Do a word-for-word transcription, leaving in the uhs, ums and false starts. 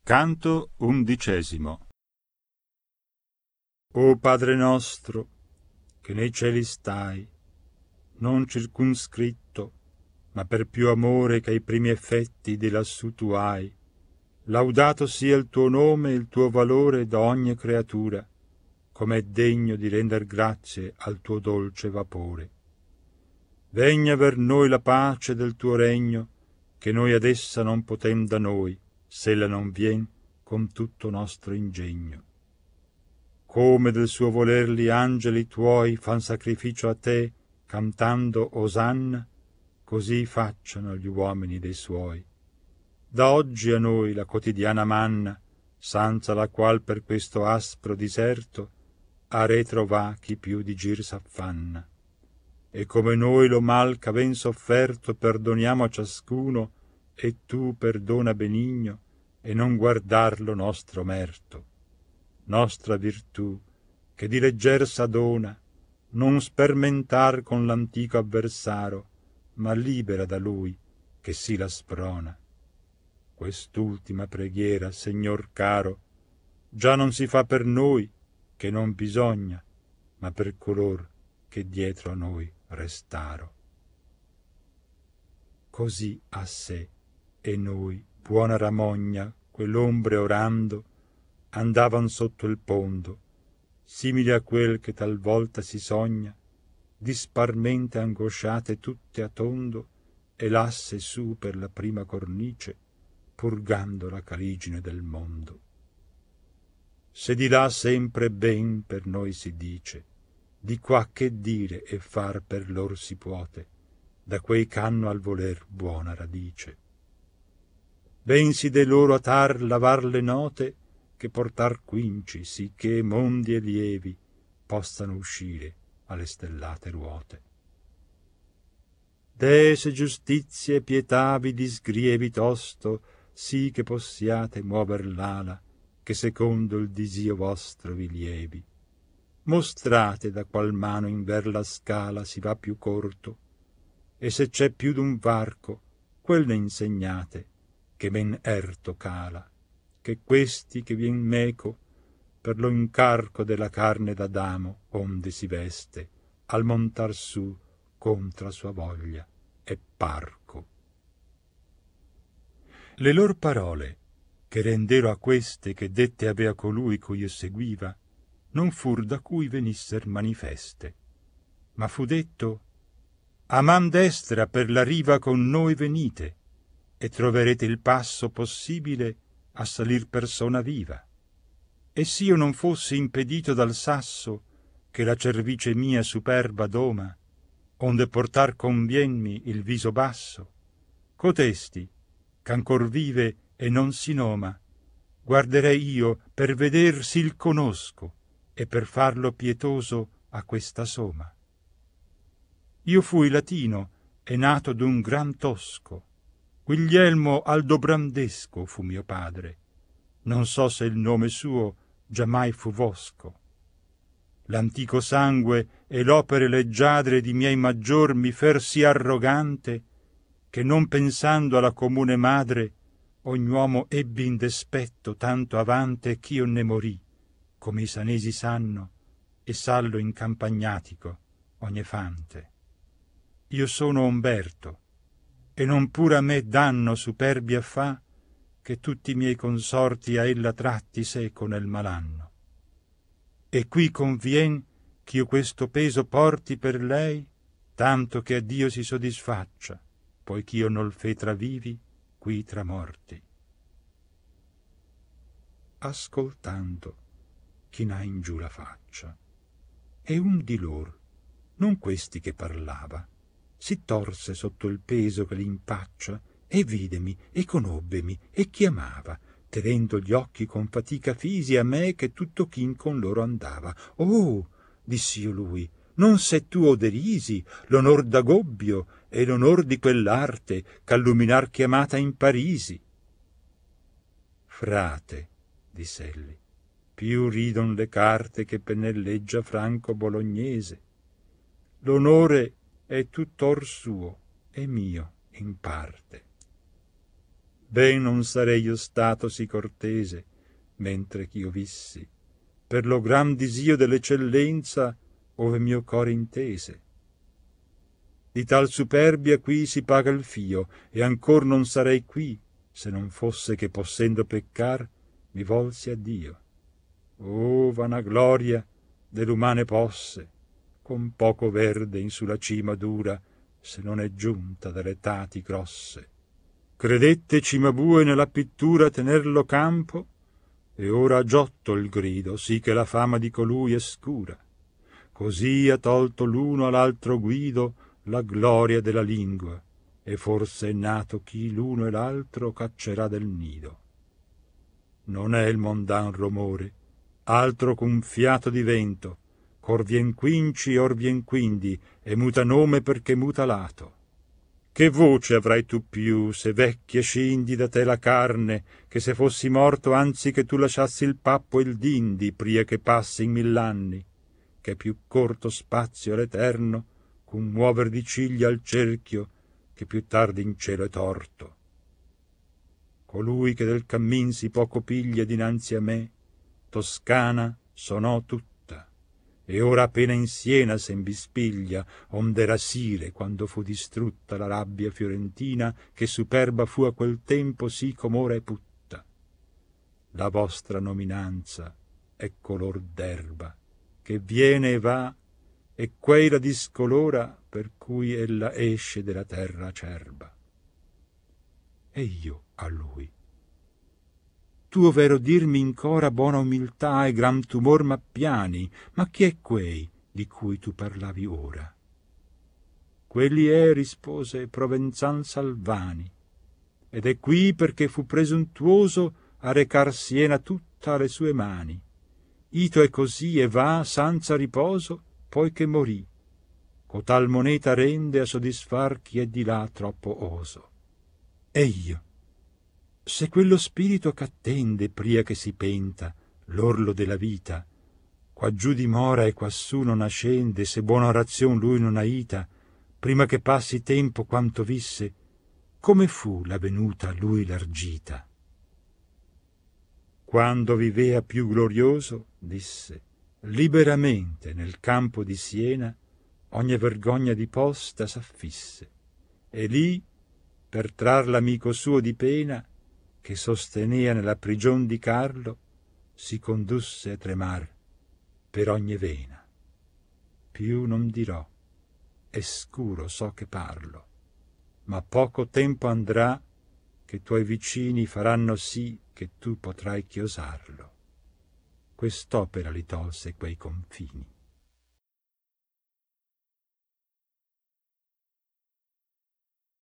Canto undicesimo. O Padre nostro, che nei cieli stai, non circunscritto, ma per più amore che ai primi effetti di lassù tu hai, laudato sia il tuo nome e il tuo valore da ogni creatura, come è degno di render grazie al tuo dolce vapore. Vegna ver noi la pace del tuo regno, che noi ad essa non potem da noi, s'ella non vien con tutto nostro ingegno. Come del suo voler gli angeli tuoi fan sacrificio a te, cantando Osanna, così facciano gli uomini dei suoi. Da oggi a noi la quotidiana manna, senza la qual per questo aspro diserto a retro va chi più di gir s'affanna. E come noi lo mal ch'aven sofferto perdoniamo a ciascuno, e tu perdona benigno, e non guardar lo nostro merto. Nostra virtù, che di legger s'adona, non spermentar con l'antico avversaro, ma libera da lui, che si la sprona. Quest'ultima preghiera, Signor caro, già non si fa per noi, che non bisogna, ma per color che dietro a noi restaro. Così a sé e noi, buona ramogna, quell'ombre orando, andavan sotto il pondo, simili a quel che talvolta si sogna, disparmente angosciate tutte a tondo, e lasse su per la prima cornice, purgando la caligine del mondo. Se di là sempre ben per noi si dice, di qua che dire e far per lor si puote, da quei ch'hanno al voler buona radice. Ben si de loro a tar lavar le note, che portar quinci, sicché mondi e lievi possano uscire alle stellate ruote. Dee se giustizia e pietà vi disgrievi tosto, sì che possiate muover l'ala, che secondo il disio vostro vi lievi. Mostrate da qual mano inver la scala si va più corto, e se c'è più d'un varco, quel ne insegnate, che men erto cala, che questi che vien meco, per lo incarco della carne d'Adamo, onde si veste, al montar su contra sua voglia è parco. Le lor parole, che rendero a queste che dette avea colui cui io seguiva, non fur da cui venisser manifeste, ma fu detto: a man destra per la riva con noi venite, e troverete il passo possibile a salir persona viva. E s'io non fossi impedito dal sasso che la cervice mia superba doma, onde portar convienmi il viso basso, cotesti, ch'ancor vive e non si noma, guarderei io per veder s'il conosco e per farlo pietoso a questa soma. Io fui latino e nato d'un gran tosco, Guglielmo Aldobrandesco fu mio padre, non so se il nome suo giammai fu vosco. L'antico sangue e l'opere leggiadre di miei maggior mi fer sì arrogante, che non pensando alla comune madre, ogni uomo ebbi in despetto tanto avante ch'io ne morì, come i sanesi sanno, e sallo in campagnatico ogni fante. Io sono Umberto, e non pur a me danno superbia fa, che tutti i miei consorti a ella tratti seco nel malanno. E qui convien ch'io questo peso porti per lei, tanto che a Dio si soddisfaccia, poich'io nol fe tra vivi, qui tra morti. Ascoltando, chinai in giù la faccia, e un di lor, non questi che parlava, si torse sotto il peso che l'impaccia, e videmi, e conobbemi, e chiamava, tenendo gli occhi con fatica fisi a me che tutto chin con loro andava. «Oh!» diss'io lui, «non se tu o derisi l'onor d'Agobbio e l'onor di quell'arte ch'alluminar chiamata in Parisi?» «Frate», diss'elli, «più ridon le carte che pennelleggia Franco Bolognese. L'onore è tuttor suo e mio in parte. ben non sarei io stato sì cortese, mentre ch'io vissi, per lo gran disio dell'eccellenza ove mio core intese. Di tal superbia qui si paga il fio, e ancor non sarei qui, se non fosse che possendo peccar, mi volsi a Dio. Oh, vanagloria dell'umane posse, con poco verde in sulla cima dura, se non è giunta dalle tati grosse. Credette Cimabue nella pittura tenerlo campo, e ora ha giotto il grido, sì che la fama di colui è scura. Così ha tolto l'uno all'altro guido la gloria della lingua, e forse è nato chi l'uno e l'altro caccerà del nido. Non è il mondan romore, altro qu'un fiato di vento, ch'or vien quinci or vien quindi, e muta nome perché muta lato. Che voce avrai tu più, se vecchia scindi da te la carne, che se fossi morto anzi che tu lasciassi il pappo e il dindi, pria che passi in mill'anni, che più corto spazio all'eterno, c'un muover di ciglia al cerchio, che più tardi in cielo è torto. Colui che del cammin si poco piglia dinanzi a me, Toscana sonò tutta, e ora appena in Siena sen bispiglia, ond'era Sire quando fu distrutta la rabbia fiorentina, che superba fu a quel tempo sì com'ora è putta. La vostra nominanza è color d'erba, che viene e va, e quei la discolora, per cui ella esce della terra acerba. E io a lui: tu ovvero dirmi incora buona umiltà e gran tumor m'appiani, ma chi è quei di cui tu parlavi ora? Quelli è, rispose, Provenzan Salvani, ed è qui perché fu presuntuoso a recar Siena tutta alle sue mani. Ito è così e va senza riposo, poi che morì. Cotal moneta rende a soddisfar chi è di là troppo oso. E io, se quello spirito ch'attende pria che si penta l'orlo della vita, quaggiù dimora e quassù non ascende, se buona orazion lui non aita, prima che passi tempo quanto visse, come fu la venuta a lui l'argita? Quando vivea più glorioso, disse, liberamente nel campo di Siena, ogni vergogna di posta s'affisse, e lì, per trar l'amico suo di pena, che sostenea nella prigion di Carlo, si condusse a tremar per ogni vena. Più non dirò, è scuro so che parlo, ma poco tempo andrà che tuoi vicini faranno sì che tu potrai chiosarlo. Quest'opera li tolse quei confini.